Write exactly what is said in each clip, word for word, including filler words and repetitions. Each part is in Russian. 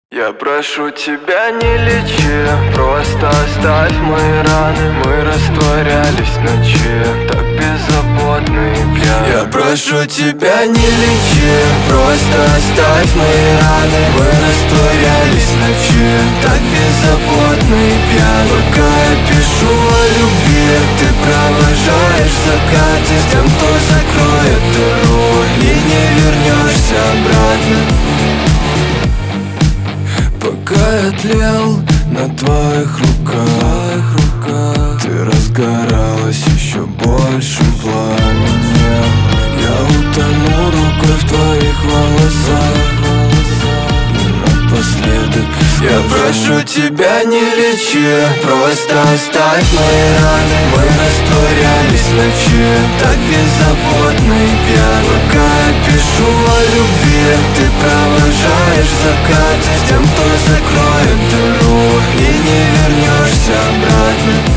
Я прошу тебя, не лечи, просто оставь мои раны. Мы растворялись в ночи, так беззаботно и пьяны. Я прошу тебя, не лечи, просто оставь мои раны. Мы растворялись в ночи, так беззаботно и пьяны. Пока я пишу о любви, ты провожаешь закаты с тем, кто закроет дыру, и не вернешься обратно. Пока я тлел на твоих руках, руках ты разгоралась еще большим пламенем. Я утону рукой в твоих волосах, и напоследок я прошу тебя, не лечи, просто оставь мои раны. Мы растворялись в ночи, так беззаботно и пьяны. Пока я пишу о любви, ты провожаешь закаты с тем, кто закроет дыру, и не вернешься обратно.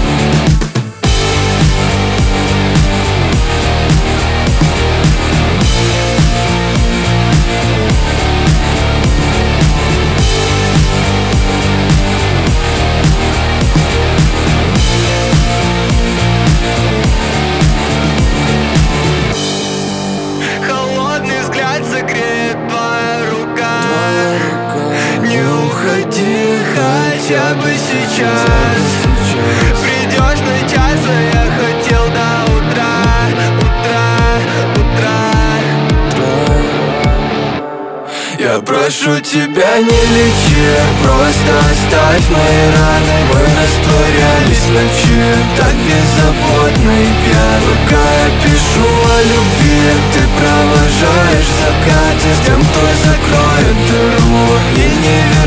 Хотя бы сейчас придешь на час, а я хотел до утра, утра, утра. Я прошу тебя, не лечи, просто оставь мои раны. Мы растворялись в ночи, так беззаботно и пьяны. Пока я пишу о любви, ты провожаешь закаты с тем, кто закроет дыру, и не вернешься.